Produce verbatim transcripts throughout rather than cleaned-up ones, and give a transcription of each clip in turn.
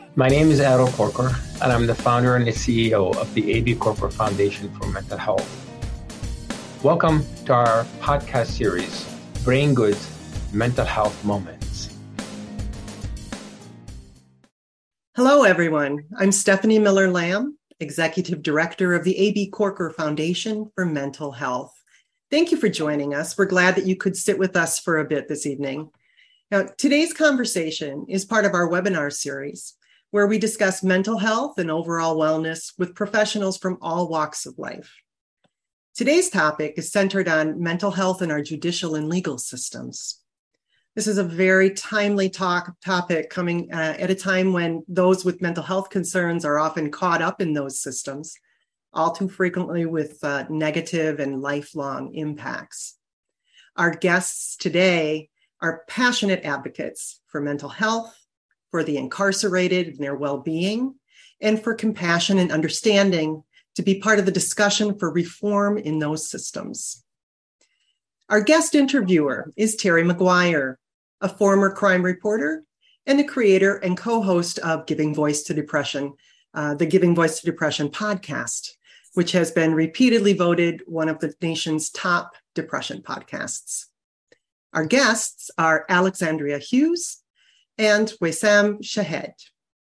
My name is Errol Corker, and I'm the founder and the C E O of the A B Corker Foundation for Mental Health. Welcome to our podcast series, Brain Goods Mental Health Moments. Hello, everyone. I'm Stephanie Miller-Lamb, Executive Director of the A B Corker Foundation for Mental Health. Thank you for joining us. We're glad that you could sit with us for a bit this evening. Now, today's conversation is part of our webinar series, where we discuss mental health and overall wellness with professionals from all walks of life. Today's topic is centered on mental health in our judicial and legal systems. This is a very timely talk, topic coming uh, at a time when those with mental health concerns are often caught up in those systems, all too frequently with uh, negative and lifelong impacts. Our guests today are passionate advocates for mental health, for the incarcerated and their well-being, and for compassion and understanding to be part of the discussion for reform in those systems. Our guest interviewer is Terry McGuire, a former crime reporter and the creator and co-host of Giving Voice to Depression, uh, the Giving Voice to Depression podcast, which has been repeatedly voted one of the nation's top depression podcasts. Our guests are Alexandria Hughes and Wissam Shahed.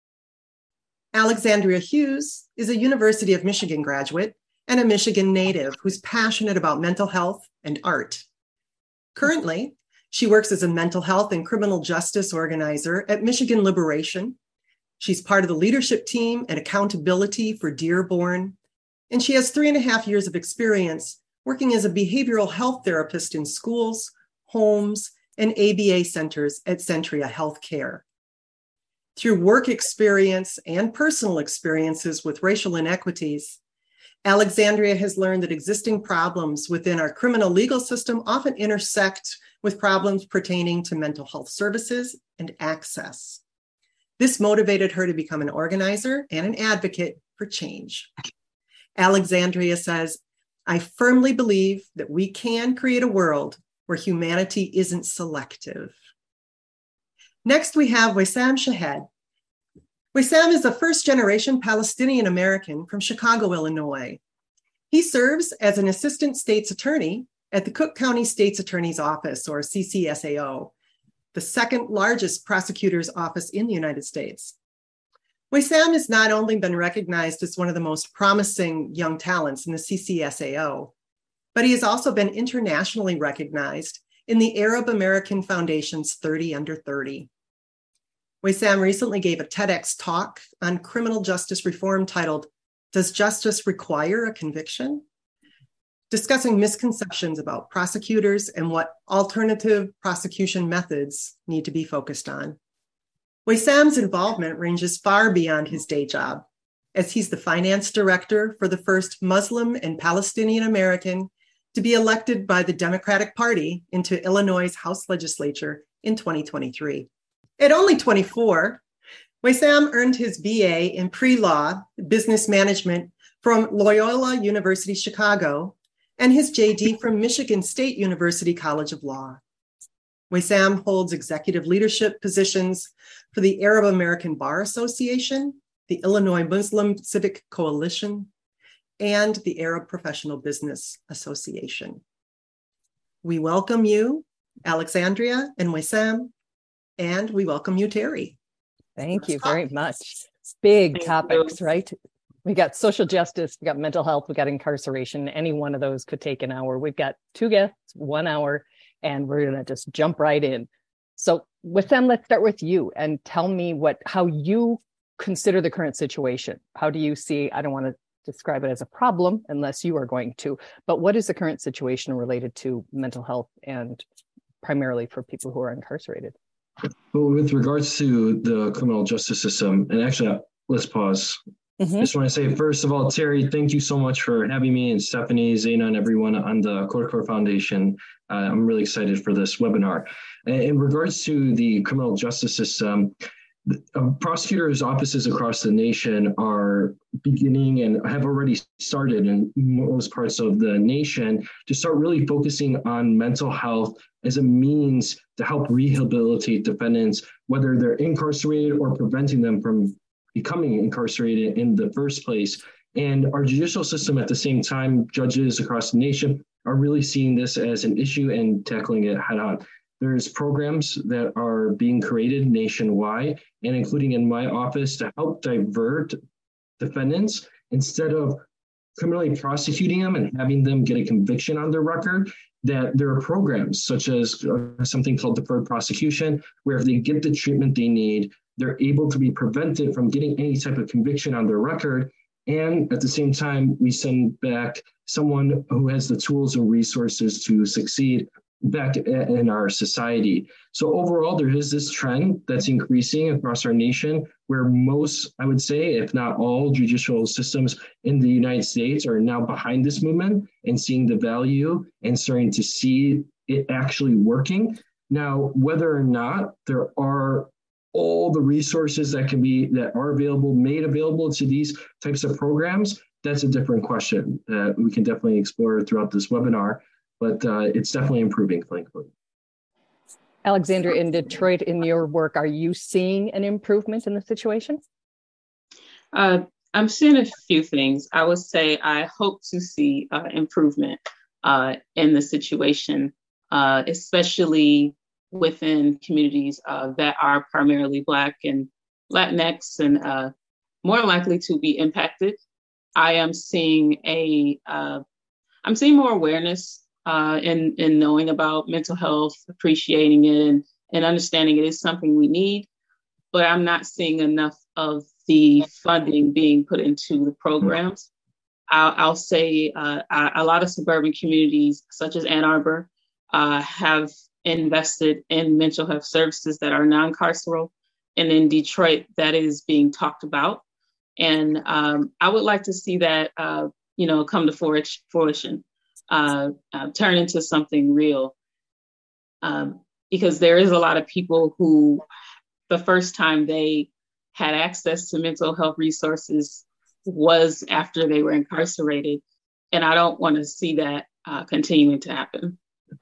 Alexandria Hughes is a University of Michigan graduate and a Michigan native who's passionate about mental health and art. Currently, she works as a mental health and criminal justice organizer at Michigan Liberation. She's part of the leadership team and accountability for Dearborn, and she has three and a half years of experience working as a behavioral health therapist in schools, homes, and A B A centers at Centria Healthcare. Through work experience and personal experiences with racial inequities, Alexandria has learned that existing problems within our criminal legal system often intersect with problems pertaining to mental health services and access. This motivated her to become an organizer and an advocate for change. Alexandria says, "I firmly believe that we can create a world where humanity isn't selective." Next, we have Wissam Shahed. Wissam is a first-generation Palestinian American from Chicago, Illinois. He serves as an assistant state's attorney at the Cook County State's Attorney's Office, or C C S A O, the second largest prosecutor's office in the United States. Wissam has not only been recognized as one of the most promising young talents in the C C S A O, but he has also been internationally recognized in the Arab American Foundation's thirty under thirty. Wissam recently gave a TEDx talk on criminal justice reform titled, "Does Justice Require a Conviction?" discussing misconceptions about prosecutors and what alternative prosecution methods need to be focused on. Wissam's involvement ranges far beyond his day job, as he's the finance director for the first Muslim and Palestinian American to be elected by the Democratic Party into Illinois' House legislature in twenty twenty-three. At only twenty-four, Wissam earned his B A in pre-law business management from Loyola University Chicago and his J D from Michigan State University College of Law. Wissam holds executive leadership positions for the Arab American Bar Association, the Illinois Muslim Civic Coalition, and the Arab Professional Business Association. We welcome you, Alexandria and Wissam, and we welcome you, Terry. Thank you very much. Big topics, right? We got social justice, we got mental health, we got incarceration. Any one of those could take an hour. We've got two guests, one hour, and we're going to just jump right in. So Wissam, let's start with you and tell me what how you consider the current situation. How do you see, I don't want to describe it as a problem unless you are going to, but what is the current situation related to mental health and primarily for people who are incarcerated? Well, with regards to the criminal justice system, and actually, let's pause. Mm-hmm. I just want to say, first of all, Terry, thank you so much for having me, and Stephanie, Zaina, and everyone on the Corker Foundation. Uh, I'm really excited for this webinar. In regards to the criminal justice system, uh, prosecutors' offices across the nation are beginning and have already started in most parts of the nation to start really focusing on mental health as a means to help rehabilitate defendants, whether they're incarcerated or preventing them from becoming incarcerated in the first place. And our judicial system at the same time, judges across the nation are really seeing this as an issue and tackling it head on. There's programs that are being created nationwide and including in my office to help divert defendants instead of criminally prosecuting them and having them get a conviction on their record, that there are programs such as uh, something called deferred prosecution, where if they get the treatment they need, they're able to be prevented from getting any type of conviction on their record. And at the same time, we send back someone who has the tools and resources to succeed back in our society. So overall, there is this trend that's increasing across our nation where most, I would say, if not all judicial systems in the United States are now behind this movement and seeing the value and starting to see it actually working. Now, whether or not there are all the resources that can be, that are available, made available to these types of programs, that's a different question that we can definitely explore throughout this webinar. But uh, it's definitely improving, thankfully. Alexandra, in Detroit, in your work, are you seeing an improvement in the situation? Uh, I'm seeing a few things. I would say I hope to see uh, improvement uh, in the situation, uh, especially within communities uh, that are primarily Black and Latinx and uh, more likely to be impacted. I am seeing a, uh, I'm seeing more awareness Uh, in, in knowing about mental health, appreciating it, and, and understanding it is something we need, but I'm not seeing enough of the funding being put into the programs. I'll, I'll say uh, a, a lot of suburban communities, such as Ann Arbor, uh, have invested in mental health services that are non-carceral, and in Detroit, that is being talked about. And um, I would like to see that, uh, you know, come to fruition. Uh, uh, turn into something real. Um, because there is a lot of people who the first time they had access to mental health resources was after they were incarcerated. And I don't want to see that uh, continuing to happen.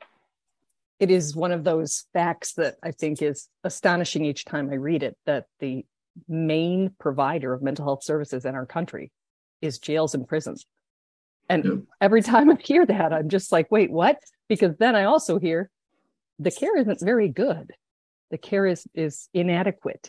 It is one of those facts that I think is astonishing each time I read it, that the main provider of mental health services in our country is jails and prisons. And yeah. Every time I hear that, I'm just like, wait, what? Because then I also hear the care isn't very good. The care is, is inadequate.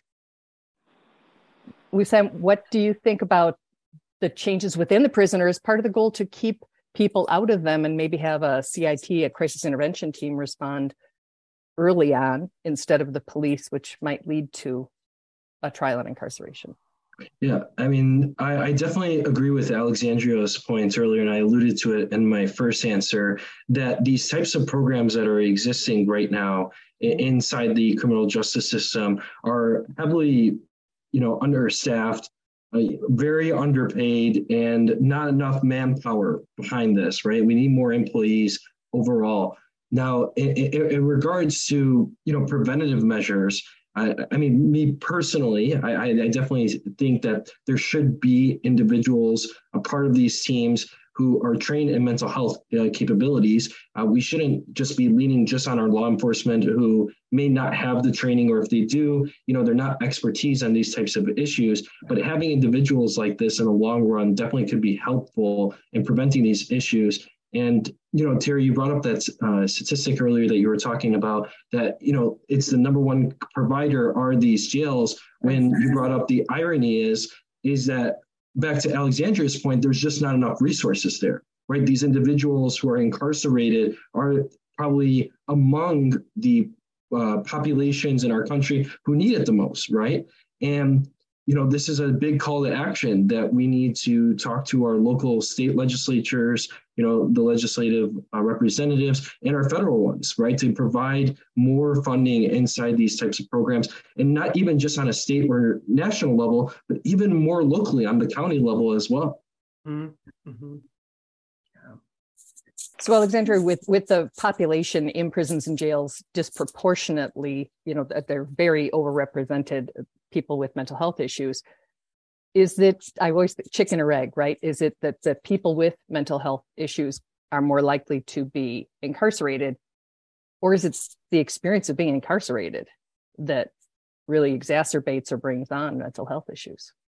Wissam, what do you think about the changes within the prison, as part of the goal to keep people out of them and maybe have a C I T, a crisis intervention team, respond early on instead of the police, which might lead to a trial and incarceration? Yeah, I mean, I, I definitely agree with Alexandria's points earlier, and I alluded to it in my first answer, that these types of programs that are existing right now inside the criminal justice system are heavily, you know, understaffed, uh, very underpaid, and not enough manpower behind this, right? We need more employees overall. Now, in, in, in regards to, you know, preventative measures, I, I mean, me personally, I, I definitely think that there should be individuals, a part of these teams, who are trained in mental health uh, capabilities. Uh, we shouldn't just be leaning just on our law enforcement who may not have the training, or if they do, you know, they're not expertise on these types of issues. But having individuals like this in the long run definitely could be helpful in preventing these issues. And, you know, Terry, you brought up that uh, statistic earlier that you were talking about, that, you know, it's the number one provider are these jails. When you brought up the irony is, is that, back to Alexandria's point, there's just not enough resources there, right? These individuals who are incarcerated are probably among the uh, populations in our country who need it the most, right? And you know, this is a big call to action that we need to talk to our local state legislatures, you know, the legislative uh, representatives and our federal ones, right, to provide more funding inside these types of programs, and not even just on a state or national level, but even more locally on the county level as well. Mm-hmm. Yeah. So, Alexandra, with, with the population in prisons and jails disproportionately, you know, that they're very overrepresented, people with mental health issues, is it, I always think chicken or egg, right? Is it that the people with mental health issues are more likely to be incarcerated, or is it the experience of being incarcerated that really exacerbates or brings on mental health issues?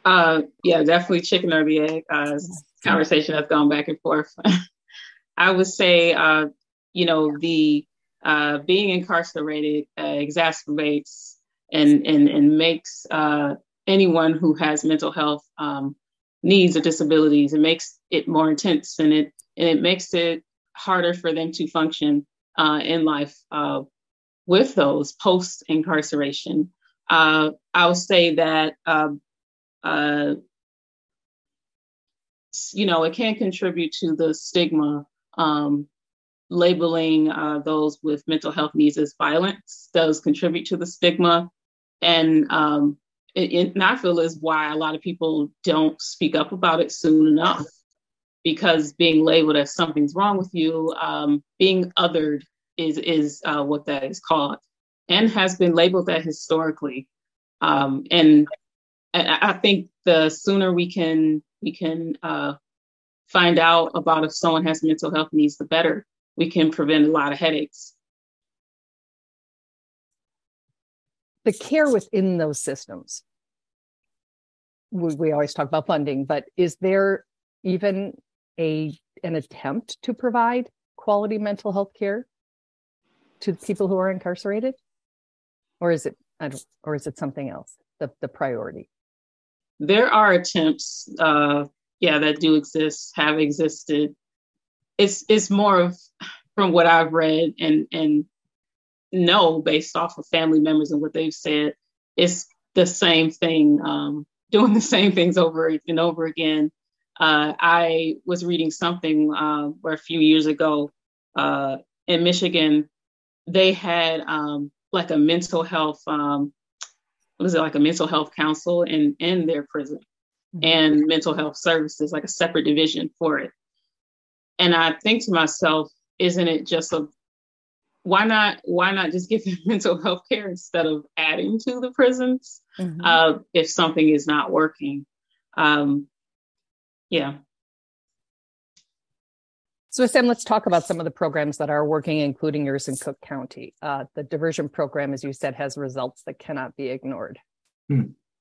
Uh, yeah, definitely chicken or the egg. Uh, conversation that's gone back and forth. I would say, uh, you know, the uh, being incarcerated uh, exacerbates and and and makes uh, anyone who has mental health um, needs or disabilities. It makes it more intense, and it and it makes it harder for them to function uh, in life uh, with those post incarceration. Uh, I would say that. Uh, uh, you know, it can contribute to the stigma, um, labeling uh, those with mental health needs as violence does contribute to the stigma. And, um, it, it, and I feel is why a lot of people don't speak up about it soon enough, because being labeled as something's wrong with you, um, being othered is, is uh, what that is called, and has been labeled that historically. Um, and, and I think the sooner we can we can uh, find out about if someone has mental health needs, the better. We can prevent a lot of headaches. The care within those systems, we, we always talk about funding, but is there even a an attempt to provide quality mental health care to people who are incarcerated? Or is it, I don't, or is it something else, the, the priority? There are attempts, uh, yeah, that do exist, have existed. It's it's more of, from what I've read and and know based off of family members and what they've said, it's the same thing, um, doing the same things over and over again. Uh, I was reading something uh, where a few years ago uh, in Michigan, they had um, like a mental health um, what is it, like a mental health council in, in their prison, mm-hmm. and mental health services, like a separate division for it. And I think to myself, isn't it just a, why not, why not just give them mental health care instead of adding to the prisons, mm-hmm. uh, if something is not working? Um, yeah. So Sam, let's talk about some of the programs that are working, including yours in Cook County. Uh, the diversion program, as you said, has results that cannot be ignored. Hmm.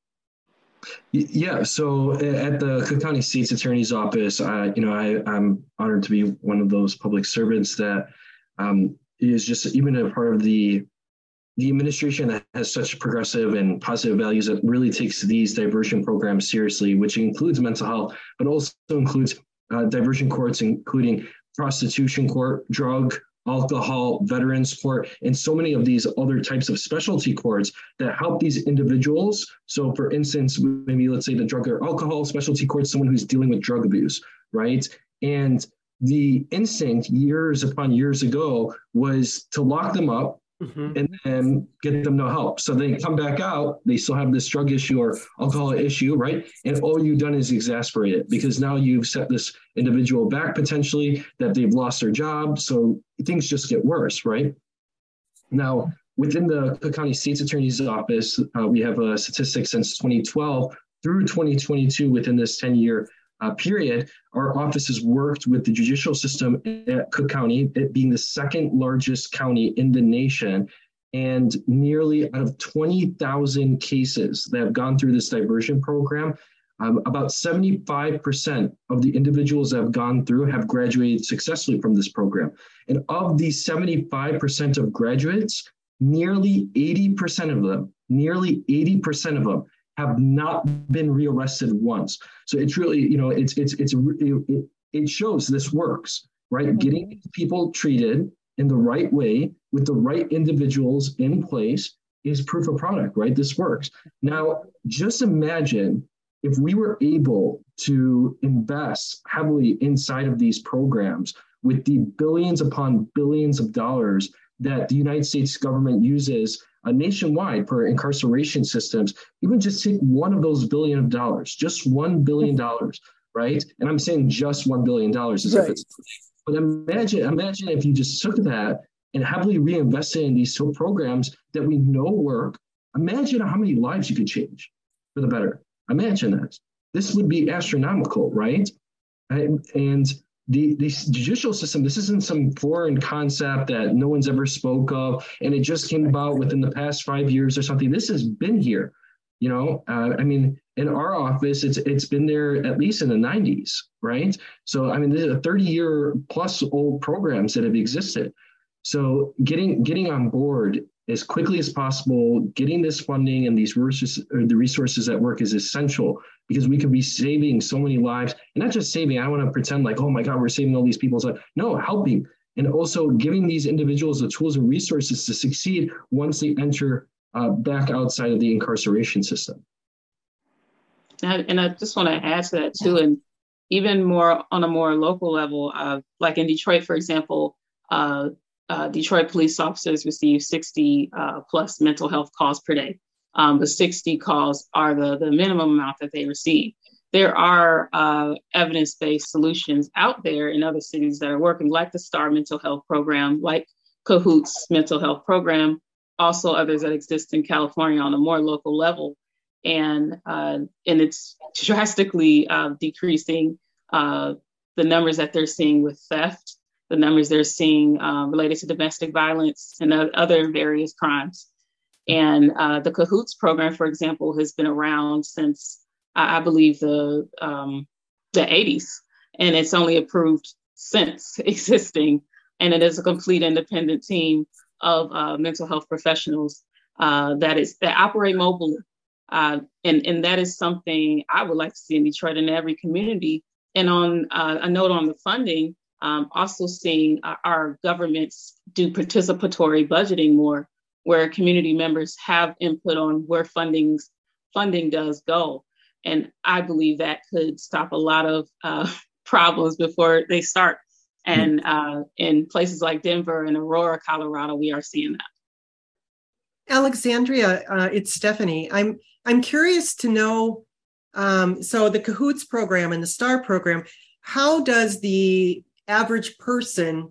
Yeah, so at the Cook County State's Attorney's Office, I, you know, I, I'm honored to be one of those public servants that um, is just even a part of the the administration that has such progressive and positive values that really takes these diversion programs seriously, which includes mental health, but also includes uh, diversion courts, including prostitution court, drug, alcohol, veterans court, and so many of these other types of specialty courts that help these individuals. So for instance, maybe let's say the drug or alcohol specialty court, someone who's dealing with drug abuse, right? And the instinct years upon years ago was to lock them up, mm-hmm. and then get them no help. So they come back out, they still have this drug issue or alcohol issue, right? And all you've done is exasperate it, because now you've set this individual back potentially, that they've lost their job. So things just get worse, right? Now, within the Cook County State's Attorney's Office, uh, we have a statistic since twenty twelve through twenty twenty-two. Within this ten-year uh, period, our office has worked with the judicial system at Cook County, it being the second largest county in the nation, and nearly out of twenty thousand cases that have gone through this diversion program, um, about seventy-five percent of the individuals that have gone through have graduated successfully from this program. And of these seventy-five percent of graduates, nearly eighty percent of them, nearly eighty percent of them have not been rearrested once. So it's really, you know, it's, it's, it's, it, it shows this works, right? Mm-hmm. Getting people treated in the right way with the right individuals in place is proof of product, right? This works. Now, just imagine if we were able to invest heavily inside of these programs with the billions upon billions of dollars that the United States government uses uh, nationwide for incarceration systems. Even just take one of those billion of dollars, just one billion dollars, right? And I'm saying just one billion dollars as right. if it's, but imagine, imagine if you just took that and heavily reinvested in these programs that we know work. Imagine how many lives you could change for the better. Imagine that. This would be astronomical, right? And, and the, the judicial system, this isn't some foreign concept that no one's ever spoke of, and it just came about within the past five years or something. This has been here. You know, uh, I mean, In our office, it's it's been there at least in the nineties, right? So I mean, this is a thirty year plus old programs that have existed. So getting getting on board as quickly as possible, getting this funding and these resources, or the resources at work is essential, because we could be saving so many lives, and not just saving. I don't want to pretend like, oh my God, we're saving all these people's lives. No, helping, and also giving these individuals the tools and resources to succeed once they enter uh, back outside of the incarceration system. And I just want to add to that too, and even more on a more local level, uh, like in Detroit, for example, uh, uh, Detroit police officers receive sixty uh, plus mental health calls per day. Um, the sixty calls are the, the minimum amount that they receive. There are uh, evidence-based solutions out there in other cities that are working, like the STAR mental health program, like Cahoots mental health program, also others that exist in California on a more local level. And uh, and it's drastically uh, decreasing uh, the numbers that they're seeing with theft, the numbers they're seeing uh, related to domestic violence and other various crimes. And uh, the Cahoots program, for example, has been around since, I, I believe, the um, the eighties, and it's only approved since existing. And it is a complete independent team of uh, mental health professionals uh, that is that operate mobily. Uh, and, and that is something I would like to see in Detroit and every community. And on uh, a note on the funding, um, also seeing our, our governments do participatory budgeting more, where community members have input on where funding's, funding does go. And I believe that could stop a lot of uh, problems before they start. And uh, in places like Denver and Aurora, Colorado, we are seeing that. Alexandria, uh, it's Stephanie. I'm I'm curious to know, um, so the Cahoots program and the STAR program, how does the average person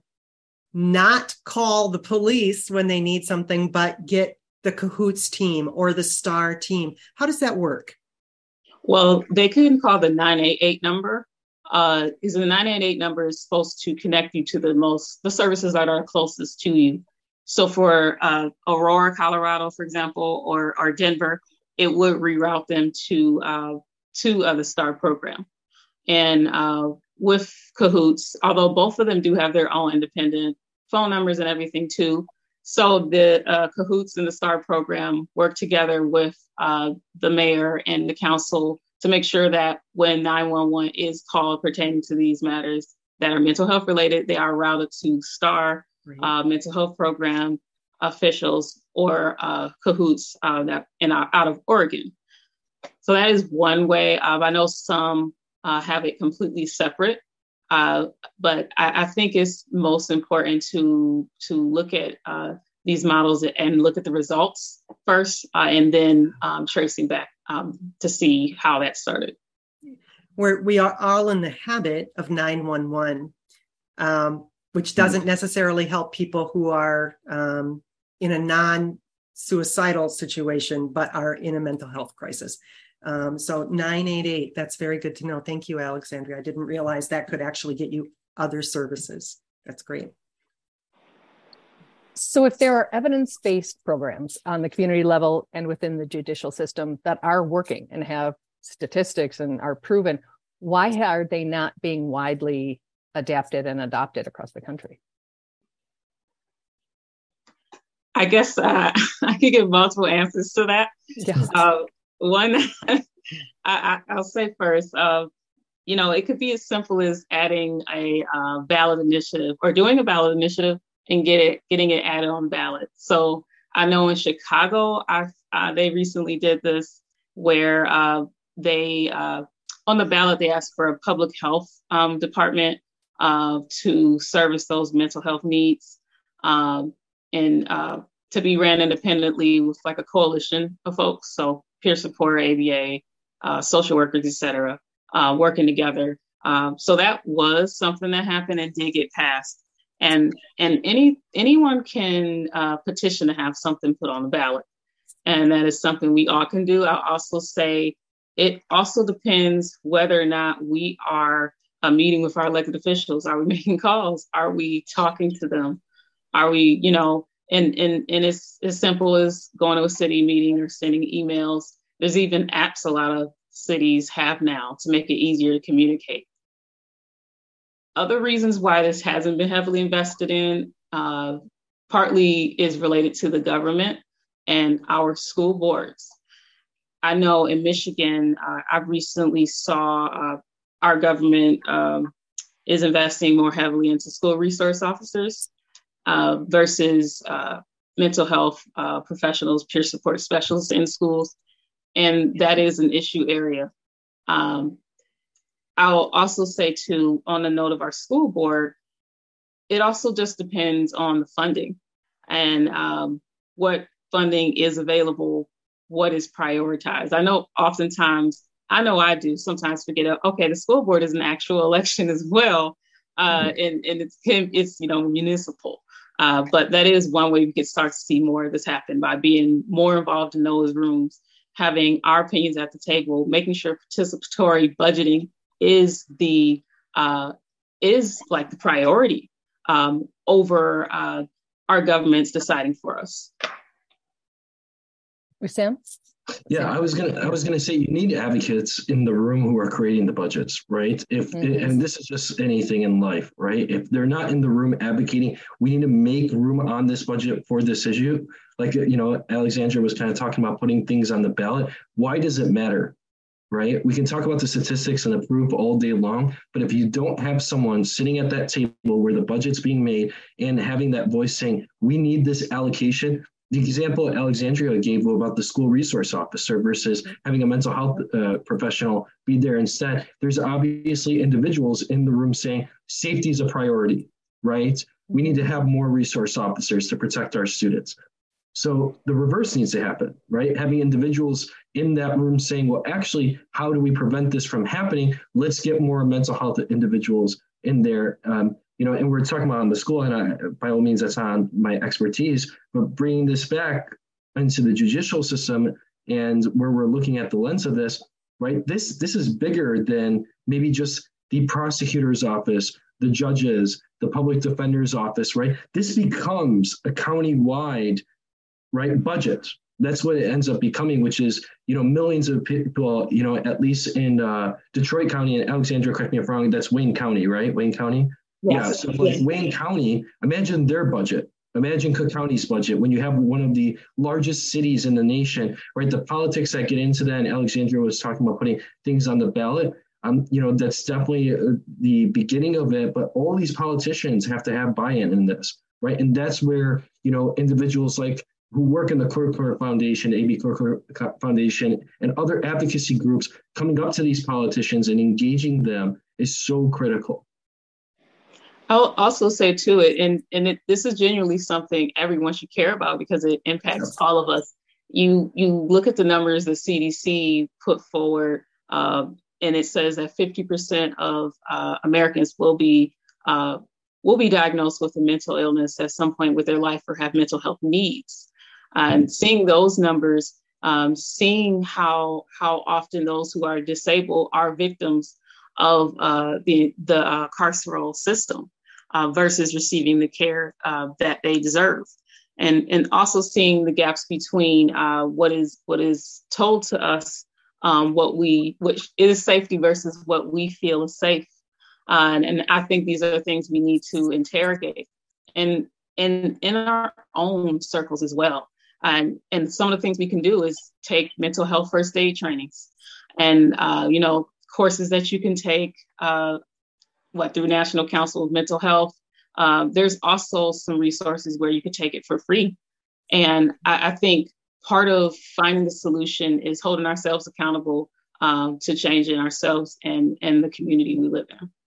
not call the police when they need something, but get the Cahoots team or the STAR team? How does that work? Well, they can call the nine eight eight number, uh, because the nine eight eight number is supposed to connect you to the most, the services that are closest to you. So for uh, Aurora, Colorado, for example, or, or Denver, it would reroute them to uh, to uh, the STAR program. And uh, with Cahoots, although both of them do have their own independent phone numbers and everything too, so the uh, Cahoots and the STAR program work together with uh, the mayor and the council to make sure that when nine one one is called pertaining to these matters that are mental health related, they are routed to STAR uh, mental health program officials or uh, Cahoots uh, that in our, out of Oregon. So that is one way. Uh, I know some uh, have it completely separate, uh, but I, I think it's most important to to look at uh, these models and look at the results first, uh, and then um, tracing back um, to see how that started. We're, we are all in the habit of nine one one, um, which doesn't necessarily help people who are um, in a non-suicidal situation, but are in a mental health crisis. Um, so nine eight eight, that's very good to know. Thank you, Alexandria. I didn't realize that could actually get you other services. That's great. So if there are evidence-based programs on the community level and within the judicial system that are working and have statistics and are proven, why are they not being widely adapted and adopted across the country? I guess uh, I could give multiple answers to that. Yeah. Uh, one, I, I, I'll say first, uh, you know, it could be as simple as adding a uh, ballot initiative or doing a ballot initiative and get it, getting it added on ballot. So I know in Chicago, I, uh, they recently did this where uh, they, uh, on the ballot, they asked for a public health um, department uh, to service those mental health needs. Um, and uh, to be ran independently with like a coalition of folks. So peer support, A B A, uh, social workers, et cetera, uh, working together. Um, so that was something that happened and did get passed. And and any anyone can uh, petition to have something put on the ballot. And that is something we all can do. I'll also say it also depends whether or not we are uh, meeting with our elected officials. Are we making calls? Are we talking to them? Are we, you know, and, and, and it's as simple as going to a city meeting or sending emails. There's even apps a lot of cities have now to make it easier to communicate. Other reasons why this hasn't been heavily invested in, uh, partly is related to the government and our school boards. I know in Michigan, uh, I recently saw uh, our government um, is investing more heavily into school resource officers uh, versus uh, mental health uh, professionals, peer support specialists in schools. And that is an issue area. Um, I'll also say too, on the note of our school board, it also just depends on the funding and um, what funding is available, what is prioritized. I know oftentimes, I know I do sometimes forget, okay, the school board is an actual election as well. Uh, mm-hmm. and, and it's, it's, you know, municipal. Uh, but that is one way we could start to see more of this happen, by being more involved in those rooms, having our opinions at the table, making sure participatory budgeting is the uh, is like the priority um, over uh, our governments deciding for us. Sam? Yeah, I was gonna I was gonna say you need advocates in the room who are creating the budgets, right? If mm-hmm. and this is just anything in life, right? If they're not in the room advocating, we need to make room on this budget for this issue. Like, you know, Alexandra was kind of talking about putting things on the ballot. Why does it matter? Right? We can talk about the statistics and the proof all day long, but if you don't have someone sitting at that table where the budget's being made and having that voice saying, we need this allocation, the example Alexandria gave about the school resource officer versus having a mental health uh, professional be there instead, there's obviously individuals in the room saying safety is a priority, right? We need to have more resource officers to protect our students. So the reverse needs to happen, right? Having individuals in that room saying, well, actually, how do we prevent this from happening? Let's get more mental health individuals in there. Um, you know, and we're talking about on the school, and I, by all means, that's not my expertise, but bringing this back into the judicial system and where we're looking at the lens of this, right? This, this is bigger than maybe just the prosecutor's office, the judges, the public defender's office, right? This becomes a county-wide right budget. That's what it ends up becoming, which is, you know, millions of people, you know, at least in uh, Detroit County, and Alexandra, correct me if I'm wrong, that's Wayne County, right? Wayne County? Yes. Yeah, so like yes. Wayne County, imagine their budget. Imagine Cook County's budget when you have one of the largest cities in the nation, right? The politics that get into that, and Alexandra was talking about putting things on the ballot. Um, you know, that's definitely uh, the beginning of it, but all these politicians have to have buy-in in this, right? And that's where, you know, individuals like who work in the Korkor Foundation, A B Korkor Foundation, and other advocacy groups coming up to these politicians and engaging them is so critical. I'll also say too, it and and it, this is genuinely something everyone should care about because it impacts all of us. You you look at the numbers the C D C put forward, uh, and it says that fifty percent of uh, Americans will be uh, will be diagnosed with a mental illness at some point with their life or have mental health needs. And seeing those numbers, um, seeing how how often those who are disabled are victims of uh, the the uh, carceral system uh, versus receiving the care uh, that they deserve, and and also seeing the gaps between uh, what is what is told to us, um, what we which is safety versus what we feel is safe, uh, and, and I think these are things we need to interrogate, and and in our own circles as well. And, and some of the things we can do is take mental health first aid trainings and, uh, you know, courses that you can take, uh, what, through National Council of Mental Health. Um, there's also some resources where you can take it for free. And I, I think part of finding the solution is holding ourselves accountable um, to changing ourselves and, and the community we live in.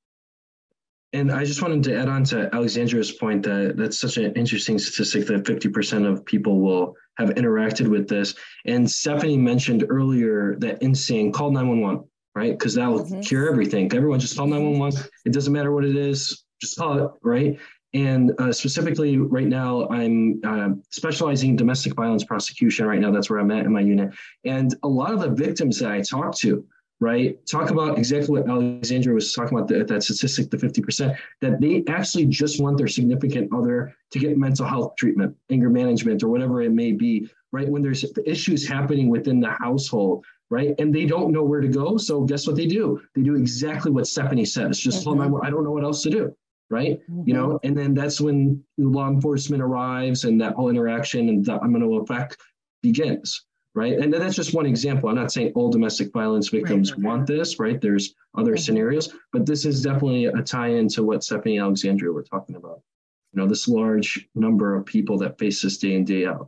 And I just wanted to add on to Alexandra's point that that's such an interesting statistic that fifty percent of people will have interacted with this. And Stephanie mentioned earlier that in saying call nine one one, right? Because that will mm-hmm. cure everything. Everyone just call nine one one. It doesn't matter what it is, just call it, right? And uh, specifically right now, I'm uh, specializing in domestic violence prosecution right now. That's where I'm at in my unit. And a lot of the victims that I talk to, right? Talk about exactly what Alexandria was talking about, the, that statistic, the fifty percent, that they actually just want their significant other to get mental health treatment, anger management, or whatever it may be, right? When there's issues happening within the household, right? And they don't know where to go. So guess what they do? They do exactly what Stephanie says. Just mm-hmm. tell them, I don't know what else to do, right? Mm-hmm. You know, and then that's when law enforcement arrives and that whole interaction and the domino effect begins. Right. And that's just one example. I'm not saying all domestic violence victims right. want this, right? There's other right. scenarios, but this is definitely a tie-in to what Stephanie and Alexandria were talking about. You know, this large number of people that face this day in, day out.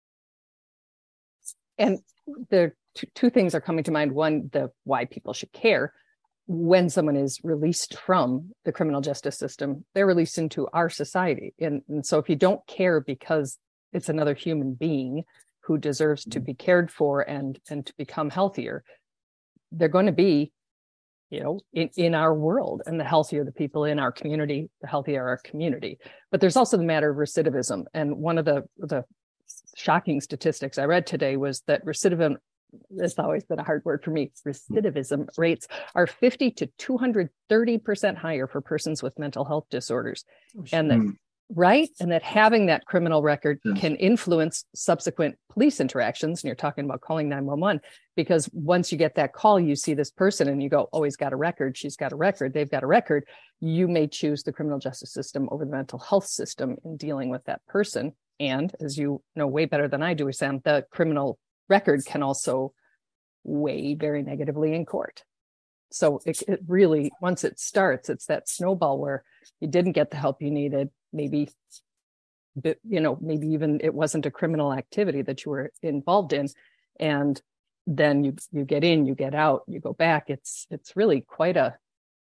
And there two, two things are coming to mind. One, the why people should care. When someone is released from the criminal justice system, they're released into our society. And, and so if you don't care because it's another human being who deserves to be cared for and, and to become healthier, they're going to be, you know, in, in our world. And the healthier the people in our community, the healthier our community. But there's also the matter of recidivism. And one of the, the shocking statistics I read today was that recidivism, it's always been a hard word for me, recidivism rates are fifty to two hundred thirty percent higher for persons with mental health disorders. Oh, and that right? And that having that criminal record yes. can influence subsequent police interactions. And you're talking about calling nine one one, because once you get that call, you see this person and you go, oh, he's got a record. She's got a record. They've got a record. You may choose the criminal justice system over the mental health system in dealing with that person. And as you know way better than I do, Sam, the criminal record can also weigh very negatively in court. So it, it really, once it starts, it's that snowball where you didn't get the help you needed. Maybe, you know, maybe even it wasn't a criminal activity that you were involved in. And then you you get in, you get out, you go back. It's it's really quite a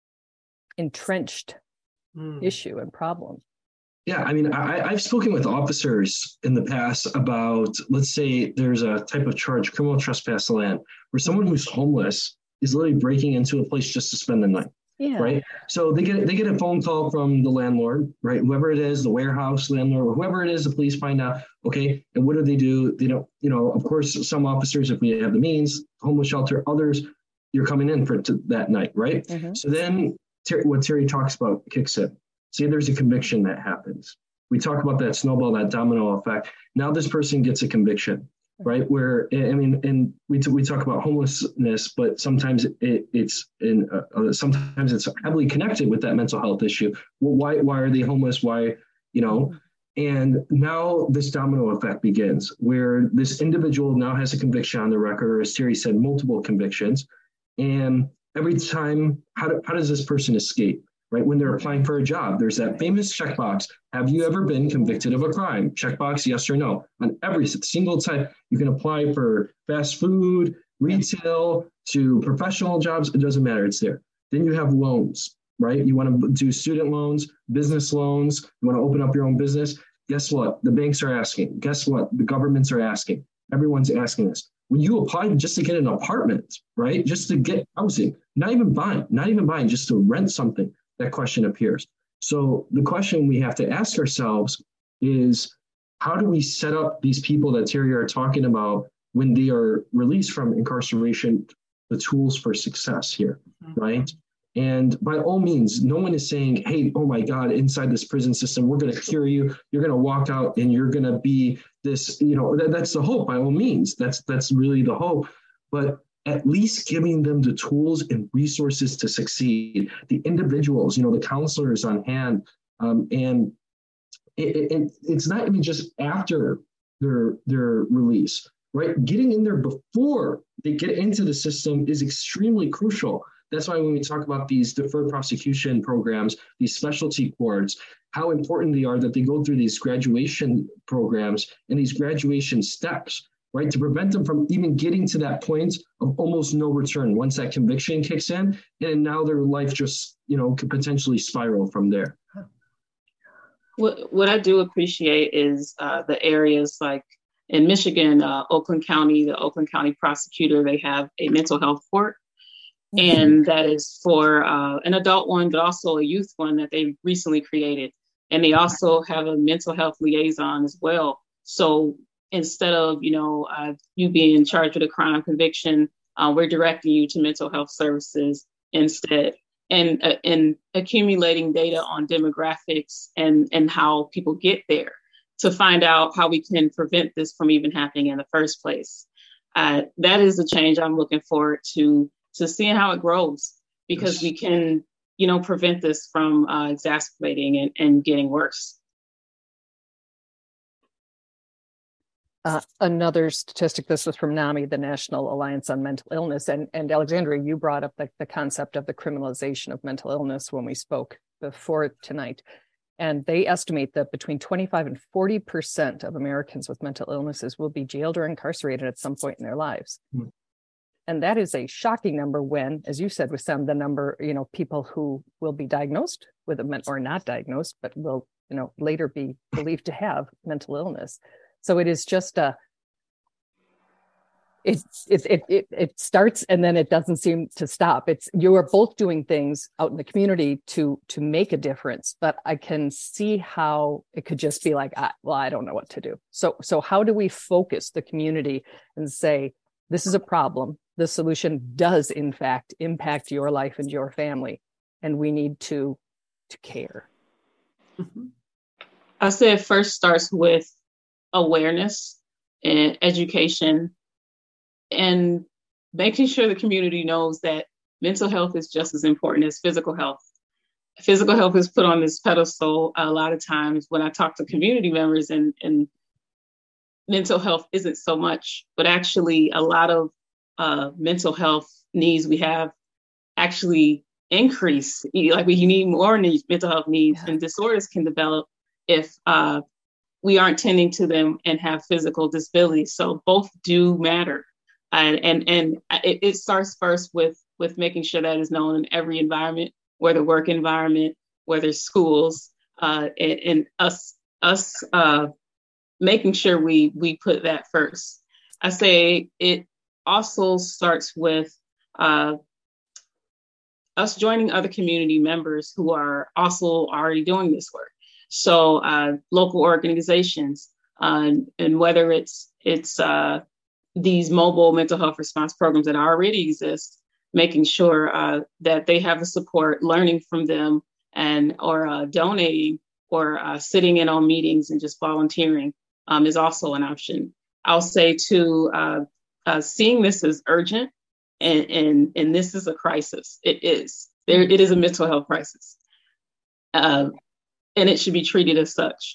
entrenched mm. issue and problem. Yeah, I mean, I, I've spoken with officers in the past about, let's say there's a type of charge, criminal trespass of land, where someone who's homeless is literally breaking into a place just to spend the night. Yeah. Right. So they get they get a phone call from the landlord, right? Whoever it is, the warehouse landlord, or whoever it is, the police find out. Okay. And what do they do? They don't, you know, of course, some officers, if we have the means, homeless shelter, others, you're coming in for to, that night. Right. Mm-hmm. So then Terry, what Terry talks about kicks in. Say there's a conviction that happens. We talk about that snowball, that domino effect. Now this person gets a conviction. Right, where I mean, and we t- we talk about homelessness, but sometimes it, it's in uh, sometimes it's heavily connected with that mental health issue. Well, why why are they homeless? Why, you know? And now this domino effect begins, where this individual now has a conviction on the record, or as Terry said, multiple convictions. And every time, how do, how does this person escape? Right, when they're applying for a job, there's that famous checkbox. Have you ever been convicted of a crime? Checkbox, yes or no. On every single time, you can apply for fast food, retail, to professional jobs. It doesn't matter. It's there. Then you have loans, right? You want to do student loans, business loans. You want to open up your own business. Guess what? The banks are asking. Guess what? The governments are asking. Everyone's asking this. When you apply just to get an apartment, right? Just to get housing, not even buying, not even buying, just to rent something. That question appears. So the question we have to ask ourselves is, how do we set up these people that Terry are talking about when they are released from incarceration, the tools for success here, mm-hmm. right? And by all means, no one is saying, hey, oh my God, inside this prison system, we're going to cure you. You're going to walk out and you're going to be this, you know, that, that's the hope by all means. That's, that's really the hope. But at least giving them the tools and resources to succeed, the individuals, you know, the counselors on hand. Um, and it, it, it's not even just after their, their release, right? Getting in there before they get into the system is extremely crucial. That's why when we talk about these deferred prosecution programs, these specialty courts, how important they are that they go through these graduation programs and these graduation steps, right, to prevent them from even getting to that point of almost no return once that conviction kicks in, and now their life just, you know, could potentially spiral from there. What what I do appreciate is uh, the areas like in Michigan, uh, Oakland County, the Oakland County prosecutor, they have a mental health court, mm-hmm. and that is for uh, an adult one, but also a youth one that they recently created. And they also have a mental health liaison as well. So instead of, you know, uh, you being charged with a crime conviction Uh, we're directing you to mental health services instead, and uh, and accumulating data on demographics and and how people get there to find out how we can prevent this from even happening in the first place. Uh, that is the change I'm looking forward to to seeing how it grows, because yes. we can, you know, prevent this from uh, exacerbating and, and getting worse. Uh, another statistic, this was from NAMI, the National Alliance on Mental Illness. And, and Alexandria, you brought up the, the concept of the criminalization of mental illness when we spoke before tonight. And they estimate that between twenty-five and forty percent of Americans with mental illnesses will be jailed or incarcerated at some point in their lives. Mm. And that is a shocking number when, as you said, with some, the number, you know, people who will be diagnosed with a mental, or not diagnosed, but will, you know, later be believed to have mental illness. So it is just a, it, it, it, it, it starts and then it doesn't seem to stop. It's, you are both doing things out in the community to, to make a difference, but I can see how it could just be like, ah, well, I don't know what to do. So, so how do we focus the community and say, this is a problem. The solution does in fact impact your life and your family, and we need to, to care. Mm-hmm. I say it first starts with awareness and education, and making sure the community knows that mental health is just as important as physical health. Physical health is put on this pedestal a lot of times when I talk to community members, and, and mental health isn't so much, but actually a lot of uh, mental health needs we have actually increase. Like we need more needs, mental health needs, yeah. and disorders can develop if uh, we aren't tending to them and have physical disabilities. So both do matter. And and, and it, it starts first with, with making sure that is known in every environment, whether work environment, whether schools, uh, and, and us us uh, making sure we we put that first. I say it also starts with uh, us joining other community members who are also already doing this work. So uh, local organizations, uh, and whether it's it's uh, these mobile mental health response programs that already exist, making sure uh, that they have the support, learning from them, and or uh, donating or uh, sitting in on meetings and just volunteering um, is also an option. I'll say too, uh, uh, seeing this as urgent, and, and and this is a crisis. It is. There, it is a mental health crisis. Uh, And it should be treated as such.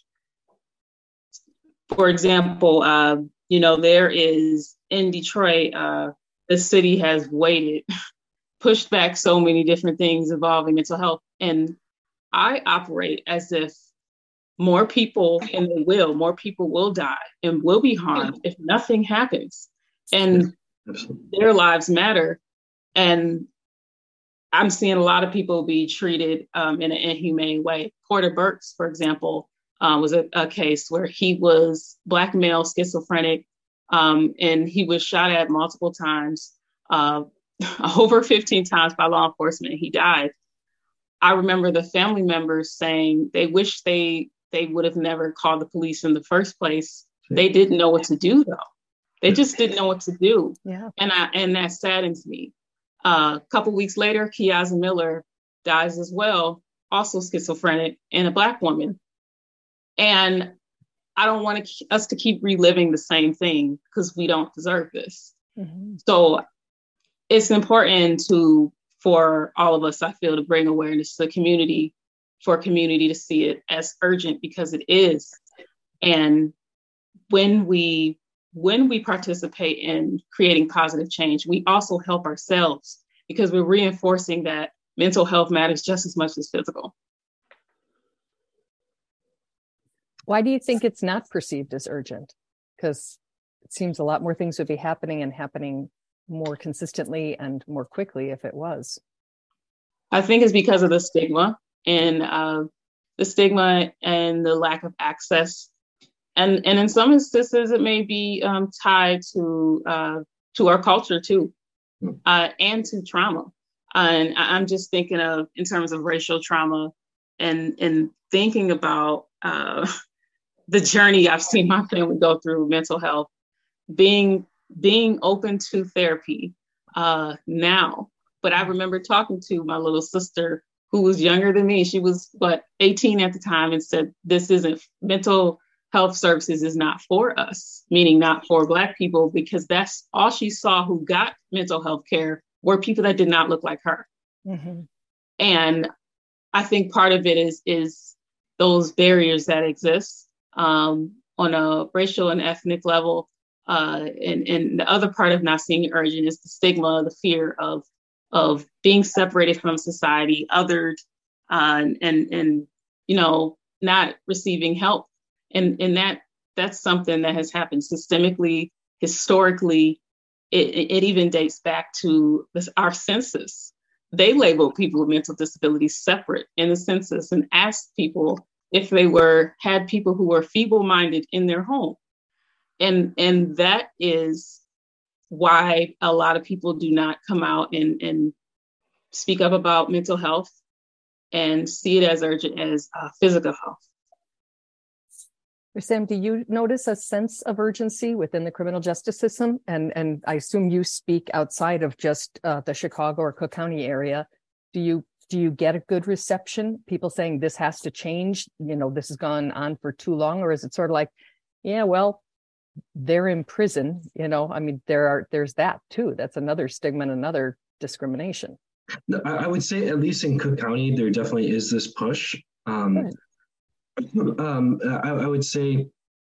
For example, uh, you know, there is in Detroit, uh, the city has waited, pushed back so many different things involving mental health. And I operate as if more people, and they will, more people will die and will be harmed if nothing happens. And their lives matter. And I'm seeing a lot of people be treated um, in an inhumane way. Porter Burks, for example, uh, was a, a case where he was Black male, schizophrenic, um, and he was shot at multiple times, uh, over fifteen times by law enforcement. He died. I remember the family members saying they wish they they would have never called the police in the first place. They didn't know what to do, though. They just didn't know what to do. Yeah. And I and that saddens me. Uh, a couple weeks later, Kiaza Miller dies as well, also schizophrenic, and a Black woman. And I don't want to, us to keep reliving the same thing, because we don't deserve this. Mm-hmm. So it's important to, for all of us, I feel, to bring awareness to the community, for community to see it as urgent, because it is. And when we when we participate in creating positive change, we also help ourselves, because we're reinforcing that mental health matters just as much as physical. Why do you think it's not perceived as urgent? Because it seems a lot more things would be happening, and happening more consistently and more quickly if it was. I think it's because of the stigma, and uh, the stigma and the lack of access. And and in some instances, it may be um, tied to uh, to our culture too, uh, and to trauma. And I'm just thinking of, in terms of racial trauma, and and thinking about uh, the journey I've seen my family go through, mental health, being being open to therapy, uh, now. But I remember talking to my little sister who was younger than me. She was, what, eighteen at the time, and said, this isn't, mental health services is not for us, meaning not for Black people, because that's all she saw who got mental health care were people that did not look like her. Mm-hmm. And I think part of it is, is those barriers that exist um, on a racial and ethnic level. Uh, and, and the other part of not seeing urgent is the stigma, the fear of of being separated from society, othered, uh, and and you know, not receiving help. And and that that's something that has happened systemically, historically. It, it even dates back to this, our census. They labeled people with mental disabilities separate in the census and asked people if they were had people who were feeble-minded in their home. And and that is why a lot of people do not come out and, and speak up about mental health and see it as urgent as uh, physical health. Sam, do you notice a sense of urgency within the criminal justice system? And and I assume you speak outside of just uh, the Chicago or Cook County area. Do you do you get a good reception? People saying this has to change, you know, this has gone on for too long? Or is it sort of like, yeah, well, they're in prison, you know, I mean, there are, there's that too. That's another stigma and another discrimination. I would say at least in Cook County, there definitely is this push. Um, um, I, I would say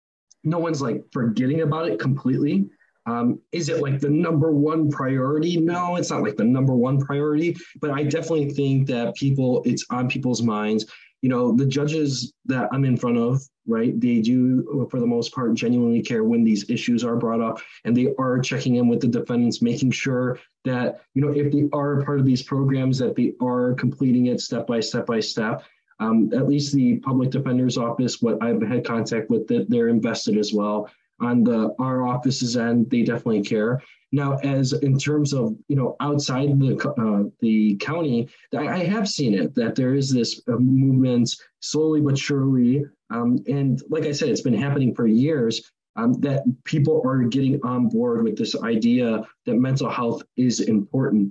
no one's like forgetting about it completely. Um, is it like the number one priority? No, it's not like the number one priority, but I definitely think that people, it's on people's minds. You know, the judges that I'm in front of, right, they do, for the most part, genuinely care when these issues are brought up, and they are checking in with the defendants, making sure that, you know, if they are a part of these programs, that they are completing it step by step by step. Um, at least the public defender's office, what I've had contact with, that they're invested as well. On the our office's end, they definitely care. Now, as in terms of, you know, outside the uh, the county, I, I have seen it, that there is this uh, movement slowly but surely. Um, and like I said, it's been happening for years, um, that people are getting on board with this idea that mental health is important.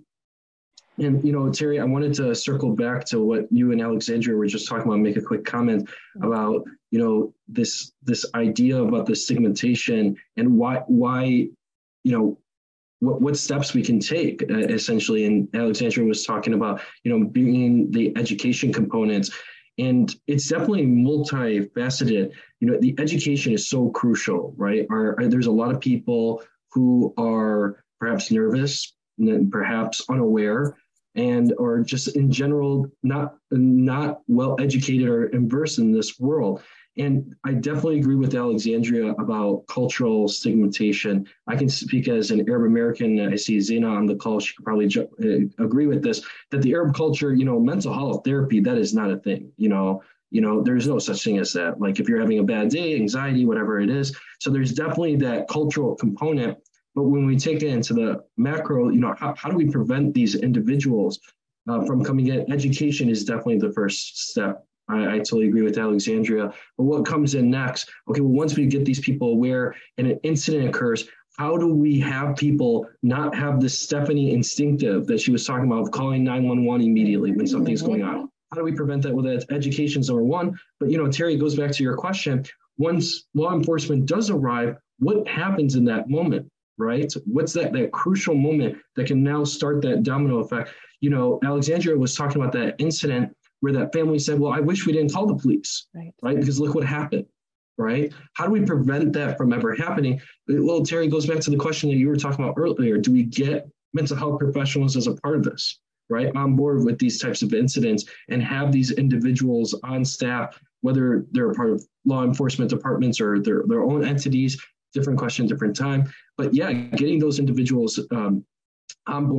And, you know, Terry, I wanted to circle back to what you and Alexandria were just talking about, make a quick comment about, you know, this this idea about the stigmatization and why, why, you know, what, what steps we can take, uh, essentially. And Alexandria was talking about, you know, being the education components. And it's definitely multifaceted. You know, the education is so crucial, right? Our, our, there's a lot of people who are perhaps nervous, and perhaps unaware, and or just in general not not well educated or immersed in this world. And I definitely agree with Alexandria about cultural stigmatization. I can speak as an Arab American. I see Zena on the call. She could probably ju- uh, agree with this, that the Arab culture, you know, mental health therapy, that is not a thing. You know, you know, there's no such thing as that. Like if you're having a bad day, anxiety, whatever it is. So there's definitely that cultural component. But when we take it into the macro, you know, how, how do we prevent these individuals uh, from coming in? Education is definitely the first step. I, I totally agree with Alexandria. But what comes in next? Okay, well, once we get these people aware and an incident occurs, how do we have people not have this Stephanie instinctive that she was talking about of calling nine one one immediately when something's going on? How do we prevent that? Well, that's education's number one. But, you know, Terry, goes back to your question. Once law enforcement does arrive, what happens in that moment? Right? What's that, that crucial moment that can now start that domino effect? You know, Alexandria was talking about that incident where that family said, well, I wish we didn't call the police, right? right? Because look what happened, right? How do we prevent that from ever happening? Well, Terry, goes back to the question that you were talking about earlier. Do we get mental health professionals as a part of this, right? On board with these types of incidents and have these individuals on staff, whether they're a part of law enforcement departments or their, their own entities, different question, different time. But yeah, getting those individuals um, on board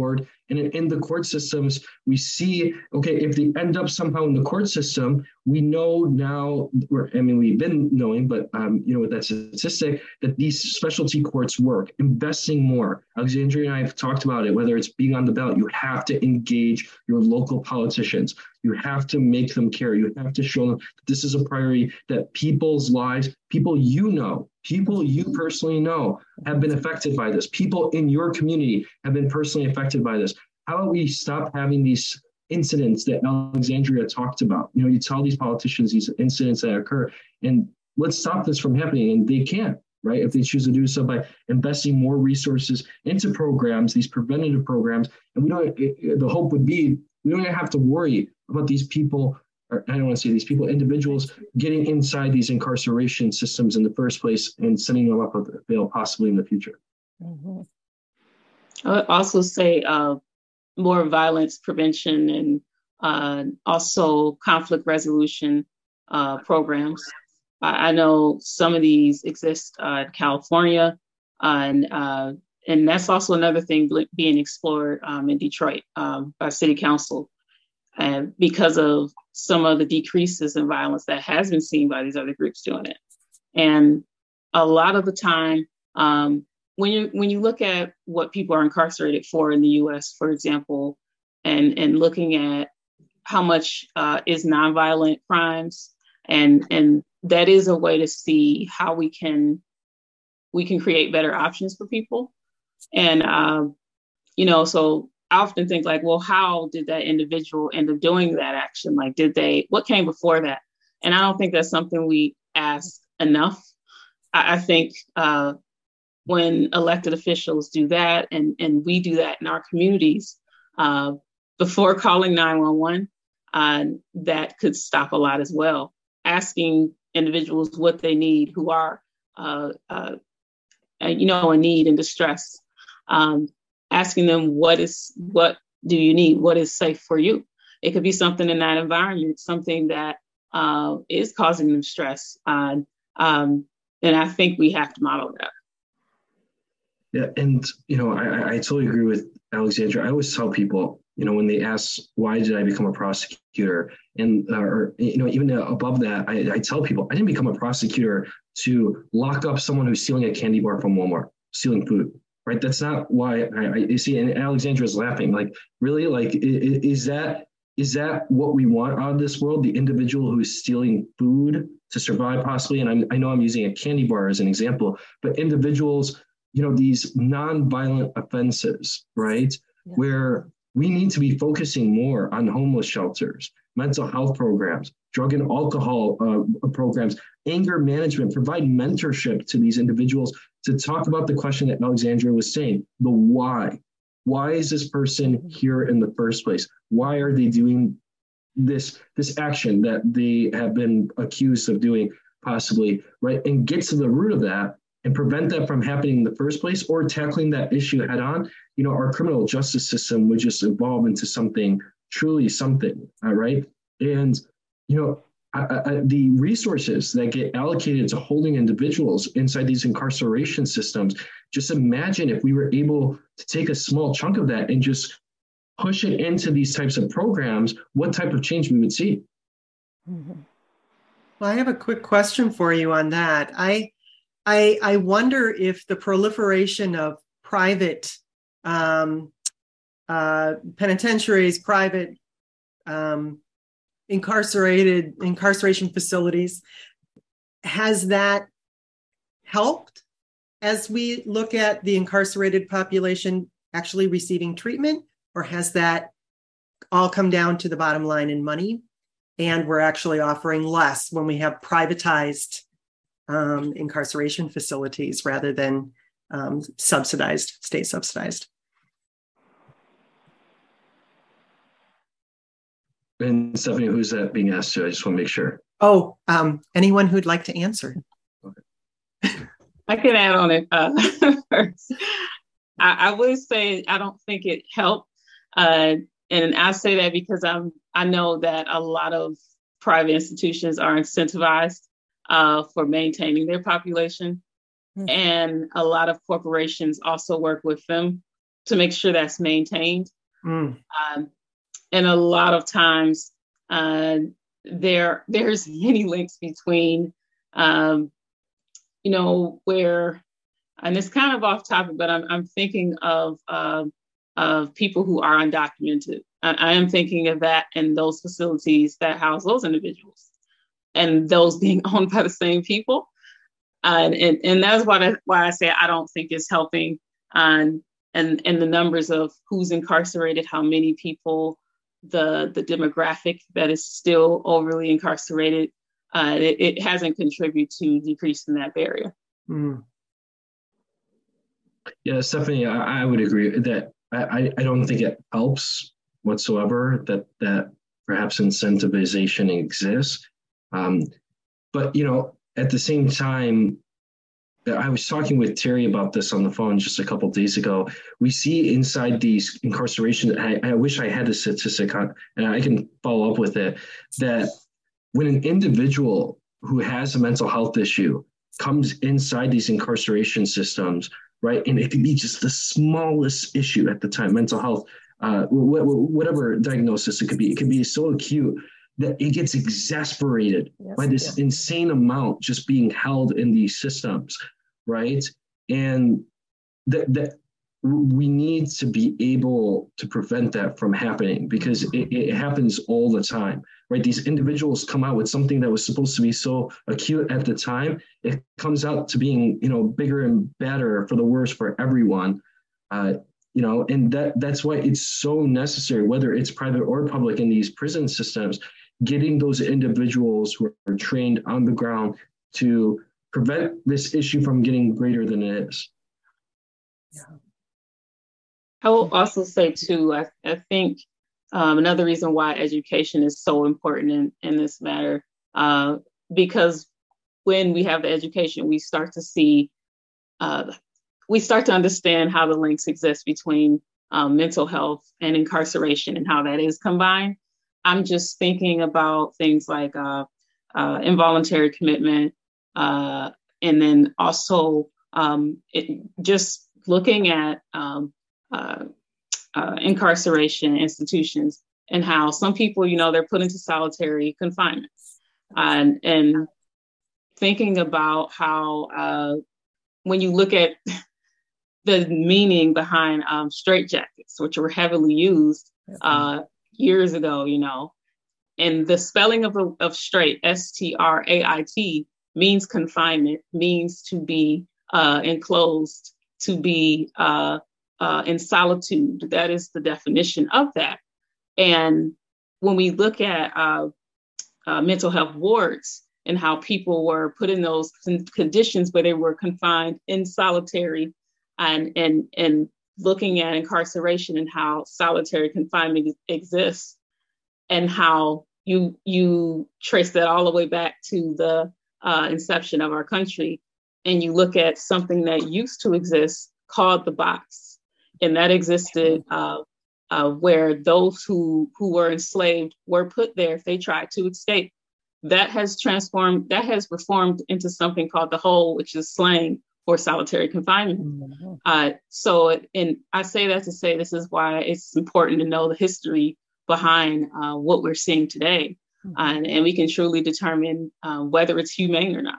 And in, in the court systems, we see, okay, if they end up somehow in the court system, we know now, or I mean, we've been knowing, but um, you know, with that statistic, that these specialty courts work, investing more. Alexandria and I have talked about it, whether it's being on the ballot, you have to engage your local politicians. You have to make them care. You have to show them that this is a priority, that people's lives, people you know, people you personally know have been affected by this. People in your community have been personally affected by this. How about we stop having these incidents that Alexandria talked about? You know, you tell these politicians these incidents that occur, and let's stop this from happening. And they can't, right? If they choose to do so by investing more resources into programs, these preventative programs. And we don't, it, the hope would be, we don't have to worry about these people, or I don't want to say these people, individuals getting inside these incarceration systems in the first place and setting them up with a fail possibly in the future. Mm-hmm. I would also say uh, more violence prevention and uh, also conflict resolution uh, programs. I, I know some of these exist uh, in California, uh, and uh, and that's also another thing being explored um, in Detroit um, by City Council. And because of some of the decreases in violence that has been seen by these other groups doing it. And a lot of the time, um, when you when you look at what people are incarcerated for in the U S, for example, and, and looking at how much uh, is nonviolent crimes, and and that is a way to see how we can we can create better options for people. And, um, you know, so I often think like, well, how did that individual end up doing that action? Like, did they, what came before that? And I don't think that's something we ask enough. I, I think uh, when elected officials do that, and, and we do that in our communities, uh, before calling nine one one, uh, that could stop a lot as well. Asking individuals what they need who are, uh, uh, you know, in need and distress. Um, asking them what is, what do you need? What is safe for you? It could be something in that environment, something that uh, is causing them stress. Uh, um, and I think we have to model that. Yeah. And, you know, I, I totally agree with Alexandra. I always tell people, you know, when they ask, why did I become a prosecutor? And, uh, or, you know, even above that, I, I tell people, I didn't become a prosecutor to lock up someone who's stealing a candy bar from Walmart, stealing food. Right. That's not why I, I you see. And Alexandra is laughing. Like, really? Like, is that is that what we want out of this world? The individual who is stealing food to survive, possibly. And I'm, I know I'm using a candy bar as an example, but individuals, you know, these nonviolent offenses, right, yeah. where we need to be focusing more on homeless shelters, mental health programs, drug and alcohol uh, programs, anger management, provide mentorship to these individuals to talk about the question that Alexandra was saying, the why. Why is this person here in the first place? Why are they doing this, this action that they have been accused of doing, possibly, right? And get to the root of that and prevent that from happening in the first place, or tackling that issue head on. You know, our criminal justice system would just evolve into something, truly something, all right? And, you know, I, I, the resources that get allocated to holding individuals inside these incarceration systems, just imagine if we were able to take a small chunk of that and just push it into these types of programs, what type of change we would see. Mm-hmm. Well, I have a quick question for you on that. I, I, I wonder if the proliferation of private um, uh, penitentiaries, private um, incarcerated incarceration facilities, has that helped as we look at the incarcerated population actually receiving treatment, or has that all come down to the bottom line in money, and we're actually offering less when we have privatized um, incarceration facilities rather than um, subsidized, state subsidized? And Stephanie, who's that being asked to? I just want to make sure. Oh, um, anyone who'd like to answer. Okay. I can add on it uh, first. I, I would say I don't think it helped. Uh, and I say that because I'm, I know that a lot of private institutions are incentivized uh, for maintaining their population. Mm-hmm. And a lot of corporations also work with them to make sure that's maintained. Mm. Um, and a lot of times uh, there there's many links between, um, you know, where, and it's kind of off topic, but I'm, I'm thinking of, uh, of people who are undocumented. I, I am thinking of that and those facilities that house those individuals and those being owned by the same people. Uh, and, and that's why, I, why I say I don't think it's helping. Um, and, and the numbers of who's incarcerated, how many people, the, the demographic that is still overly incarcerated, uh, it, it hasn't contributed to decreasing that barrier. Mm. Yeah, Stephanie, I, I would agree that I, I don't think it helps whatsoever that that perhaps incentivization exists. Um, but, you know, at the same time, I was talking with Terry about this on the phone just a couple of days ago. We see inside these incarcerations, I, I wish I had a statistic on, and I can follow up with it, that when an individual who has a mental health issue comes inside these incarceration systems, right, and it can be just the smallest issue at the time, mental health, uh, whatever diagnosis it could be, it can be so acute that it gets exasperated yes, by this yes. insane amount just being held in these systems, right? And that that we need to be able to prevent that from happening because it, it happens all the time, right? These individuals come out with something that was supposed to be so acute at the time. It comes out to being, you know, bigger and better for the worse for everyone. Uh, You know, and that that's why it's so necessary, whether it's private or public in these prison systems, getting those individuals who are trained on the ground to prevent this issue from getting greater than it is. Yeah. I will also say, too, I, I think um, another reason why education is so important in, in this matter, uh, because when we have the education, we start to see uh, we start to understand how the links exist between um, mental health and incarceration and how that is combined. I'm just thinking about things like uh, uh, involuntary commitment, uh, and then also um, it, just looking at um, uh, uh, incarceration institutions and how some people, you know, they're put into solitary confinement, and, and thinking about how uh, when you look at the meaning behind um, straitjackets, which were heavily used uh, years ago, you know, and the spelling of, of straight, S T R A I T, means confinement, means to be uh, enclosed, to be uh, uh, in solitude. That is the definition of that. And when we look at uh, uh, mental health wards and how people were put in those con- conditions where they were confined in solitary And, and and looking at incarceration and how solitary confinement exists and how you you trace that all the way back to the uh, inception of our country. And you look at something that used to exist called the box. And that existed uh, uh, where those who, who were enslaved were put there if they tried to escape. That has transformed, that has reformed into something called the hole, which is slang for solitary confinement. Mm-hmm. Uh, so, and I say that to say this is why it's important to know the history behind uh, what we're seeing today. Mm-hmm. uh, and we can truly determine uh, whether it's humane or not.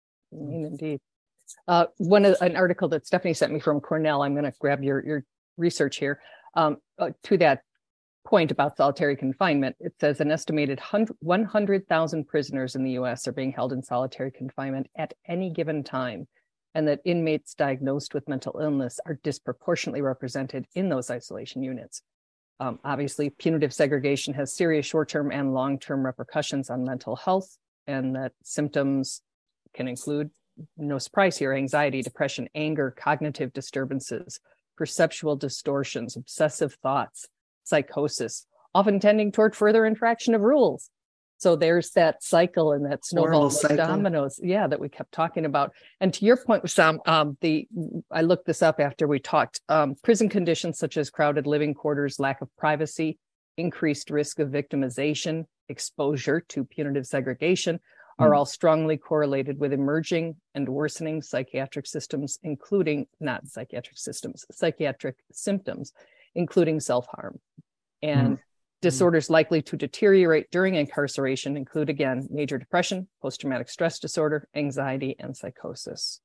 Indeed. Uh, one of, an article that Stephanie sent me from Cornell, I'm going to grab your, your research here, um, uh, to that point about solitary confinement. It says an estimated one hundred thousand prisoners in the U S are being held in solitary confinement at any given time, and that inmates diagnosed with mental illness are disproportionately represented in those isolation units. Um, obviously, punitive segregation has serious short-term and long-term repercussions on mental health, and that symptoms can include, no surprise here, anxiety, depression, anger, cognitive disturbances, perceptual distortions, obsessive thoughts, psychosis, often tending toward further infraction of rules. So there's that cycle and that snowball dominoes, yeah, that we kept talking about. And to your point, Sam, um, the I looked this up after we talked. Um, prison conditions such as crowded living quarters, lack of privacy, increased risk of victimization, exposure to punitive segregation are mm. all strongly correlated with emerging and worsening psychiatric systems, including not psychiatric systems, psychiatric symptoms. including self-harm. And Mm. disorders likely to deteriorate during incarceration include, again, major depression, post-traumatic stress disorder, anxiety, and psychosis.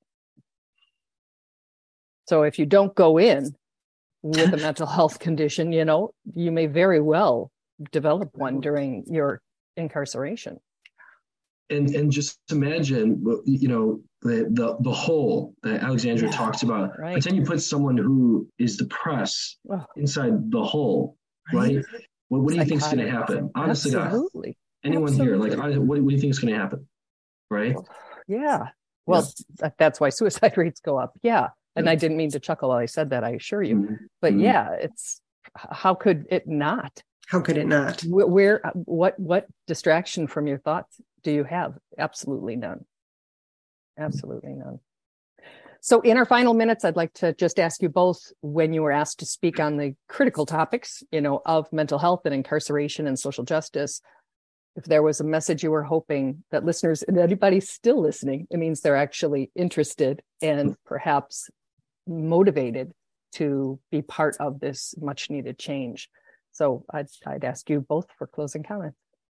So if you don't go in with a mental health condition, you know, you may very well develop one during your incarceration. And and just imagine, you know, the the, the hole that Alexandria Yeah, talks about. right. Pretend you put someone who is depressed Oh, inside the hole, right? What, what do you think is going to happen? Honestly, absolutely. God, anyone Absolutely. here, like, I, what, what do you think is going to happen? Right? Yeah. Well, that, that's why suicide rates go up. Yeah. And Yeah. I didn't mean to chuckle while I said that, I assure you. Mm-hmm. But Mm-hmm. yeah, it's, how could it not? How could it not? Where, where, what, what distraction from your thoughts do you have? Absolutely none. Absolutely none. So in our final minutes, I'd like to just ask you both, when you were asked to speak on the critical topics, you know, of mental health and incarceration and social justice, if there was a message you were hoping that listeners, and anybody still listening, it means they're actually interested and perhaps motivated to be part of this much needed change. So I'd, I'd ask you both for closing comments.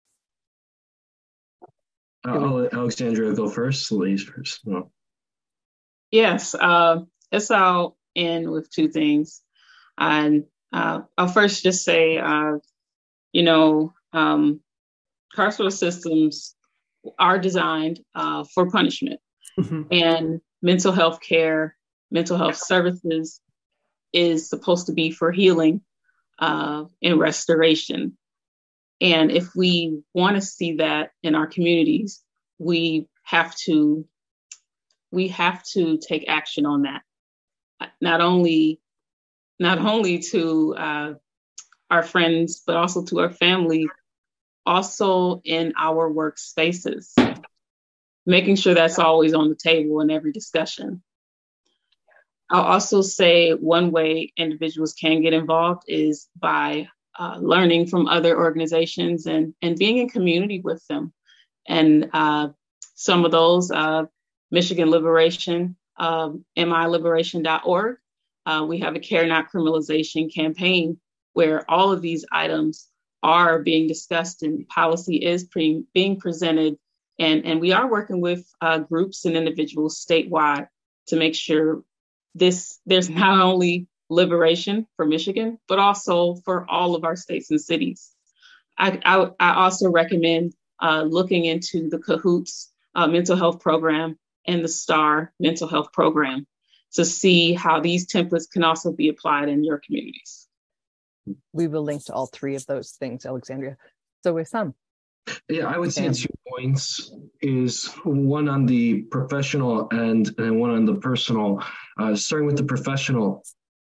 Uh, I'll let Alexandria go first, ladies first. No. Yes, uh, guess I'll end with two things. And uh, I'll first just say, uh, you know, um, carceral systems are designed uh, for punishment, Mm-hmm. and mental health care, mental health services is supposed to be for healing uh, and restoration. And if we want to see that in our communities, we have to we have to take action on that. Not only not only to uh, our friends, but also to our family, also in our workspaces, making sure that's always on the table in every discussion. I'll also say one way individuals can get involved is by uh, learning from other organizations and, and being in community with them. And uh, some of those, uh, Michigan Liberation, um, M I liberation dot org. Uh, we have a Care Not Criminalization campaign where all of these items are being discussed and policy is pre- being presented. And, and we are working with uh, groups and individuals statewide to make sure this there's not only liberation for Michigan, but also for all of our states and cities. I, I, I also recommend uh, looking into the CAHOOTS uh, mental health program and the STAR mental health program to see how these templates can also be applied in your communities. We will link to all three of those things, Alexandria. So with some. Yeah, I would say Sam. two points is one on the professional end and one on the personal. Uh, starting with the professional,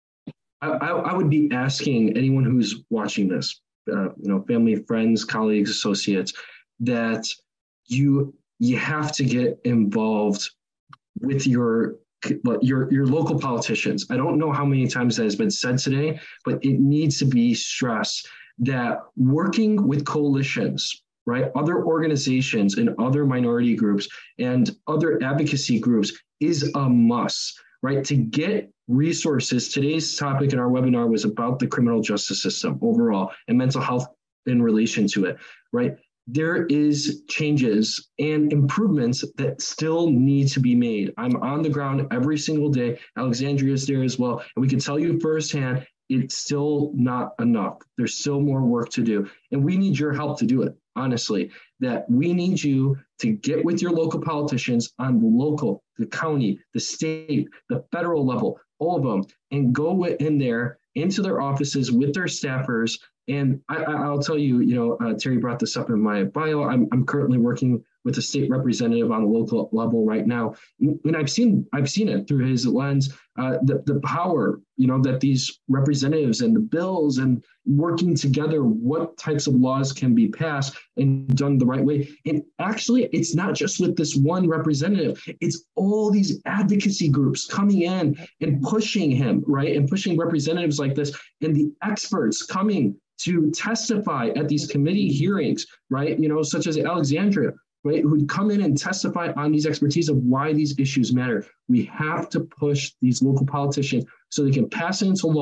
I, I, I would be asking anyone who's watching this, uh, you know, family, friends, colleagues, associates, that you you have to get involved with your your your local politicians. I don't know how many times that has been said today, but it needs to be stressed that working with coalitions, right, other organizations and other minority groups and other advocacy groups is a must, right, to get resources. Today's topic in our webinar was about the criminal justice system overall and mental health in relation to it, right? There is changes and improvements that still need to be made. I'm on the ground every single day. Alexandria is there as well. And we can tell you firsthand, it's still not enough. There's still more work to do. And we need your help to do it, honestly, that we need you to get with your local politicians on the local, the county, the state, the federal level, all of them, and go in there into their offices with their staffers. And I, I'll tell you, you know, uh, Terry brought this up in my bio. I'm, I'm currently working with a state representative on the local level right now. And I've seen I've seen it through his lens, uh, the, the power, you know, that these representatives and the bills and working together, what types of laws can be passed and done the right way. And actually, it's not just with this one representative. It's all these advocacy groups coming in and pushing him, right, and pushing representatives like this and the experts coming to testify at these committee hearings, right, you know, such as Alexandria, right, who'd come in and testify on these expertise of why these issues matter. We have to push these local politicians so they can pass it into law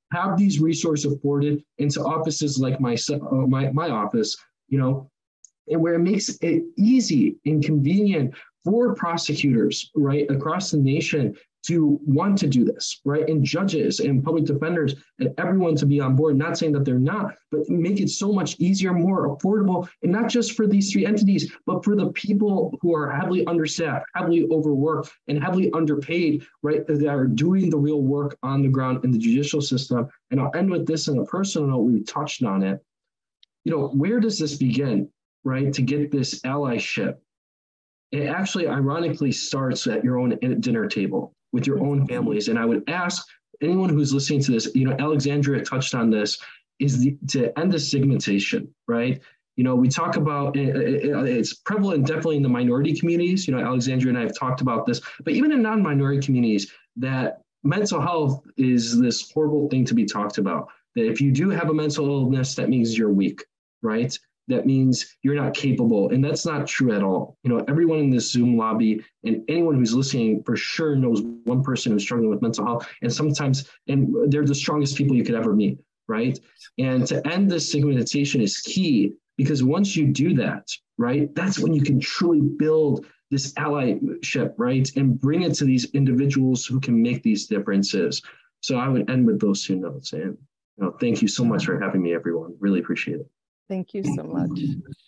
have these resources afforded into offices like my, uh, my, my office, you know, and where it makes it easy and convenient for prosecutors, right, across the nation to want to do this, right, and judges and public defenders and everyone to be on board, not saying that they're not, but make it so much easier, more affordable, and not just for these three entities, but for the people who are heavily understaffed, heavily overworked, and heavily underpaid, right, that are doing the real work on the ground in the judicial system. And I'll end with this in a personal note, we touched on it. You know, where does this begin, right, to get this allyship? It actually ironically starts at your own dinner table with your own families. And I would ask anyone who's listening to this, you know, Alexandria touched on this, is the, to end the stigmatization, right? You know, we talk about, it, it, it's prevalent definitely in the minority communities. You know, Alexandria and I have talked about this, but even in non-minority communities, that mental health is this horrible thing to be talked about. That if you do have a mental illness, that means you're weak, right? That means you're not capable. And that's not true at all. You know, everyone in this Zoom lobby and anyone who's listening for sure knows one person who's struggling with mental health. And sometimes, and they're the strongest people you could ever meet, right? And to end this stigmatization is key, because once you do that, right, that's when you can truly build this allyship, right? And bring it to these individuals who can make these differences. So I would end with those two notes. And you know, thank you so much for having me, everyone. Really appreciate it. Thank you so much.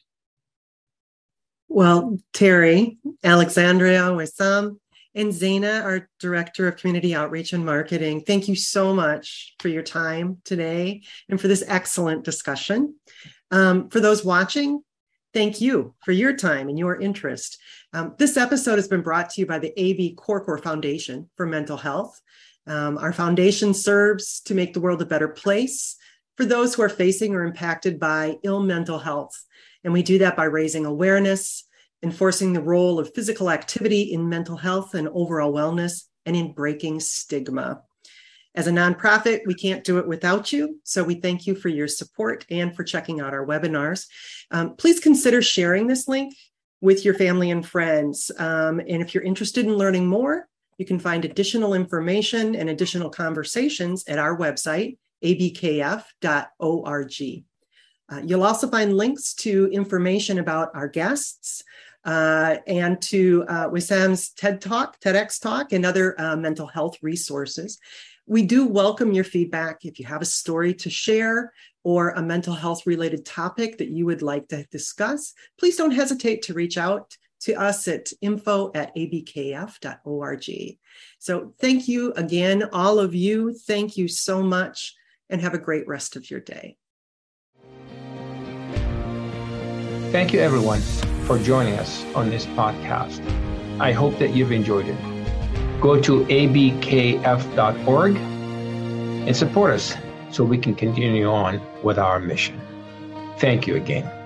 Well, Terry, Alexandria, Wissam, and Zaina, our Director of Community Outreach and Marketing, thank you so much for your time today and for this excellent discussion. Um, for those watching, thank you for your time and your interest. Um, this episode has been brought to you by the A B Corcor Foundation for Mental Health. Um, our foundation serves to make the world a better place for those who are facing or impacted by ill mental health. And we do that by raising awareness, enforcing the role of physical activity in mental health and overall wellness, and in breaking stigma. As a nonprofit, we can't do it without you. So we thank you for your support and for checking out our webinars. Um, please consider sharing this link with your family and friends. Um, and if you're interested in learning more, you can find additional information and additional conversations at our website, a b k f dot org. Uh, you'll also find links to information about our guests uh, and to uh, Wissam's TED Talk, TEDx Talk, and other uh, mental health resources. We do welcome your feedback. If you have a story to share or a mental health related topic that you would like to discuss, please don't hesitate to reach out to us at info at a b k f dot org. So thank you again, all of you. Thank you so much, and have a great rest of your day. Thank you, everyone, for joining us on this podcast. I hope that you've enjoyed it. Go to a b k f dot org and support us so we can continue on with our mission. Thank you again.